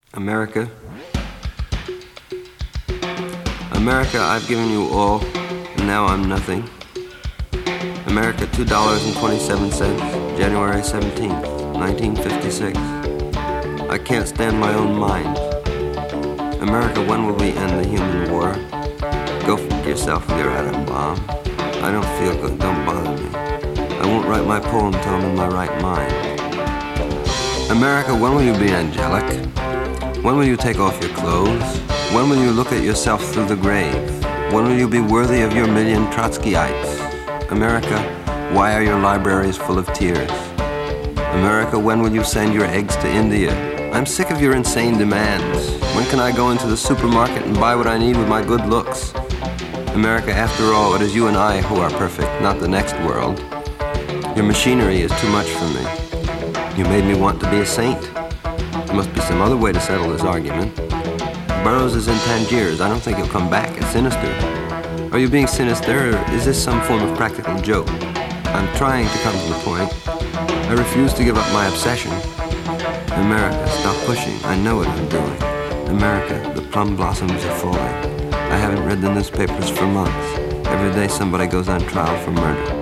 America, America, I've given you all, and now I'm nothing. America, $2.27, January 17th, 1956. I can't stand my own mind. America, when will we end the human war? Go f*** yourself with your atom bomb. I don't feel good, don't bother me. I won't write my poem till I'm in my right mind. America, when will you be angelic? When will you take off your clothes? When will you look at yourself through the grave? When will you be worthy of your million Trotskyites? America, why are your libraries full of tears? America, when will you send your eggs to India? I'm sick of your insane demands. When can I go into the supermarket and buy what I need with my good looks? America, after all, it is you and I who are perfect, not the next world. Your machinery is too much for me. You made me want to be a saint. There must be some other way to settle this argument. Burroughs is in Tangiers. I don't think he'll come back. It's sinister. Are you being sinister, or is this some form of practical joke? I'm trying to come to the point. I refuse to give up my obsession. America, stop pushing. I know what I'm doing. America, the plum blossoms are falling. I haven't read the newspapers for months. Every day somebody goes on trial for murder.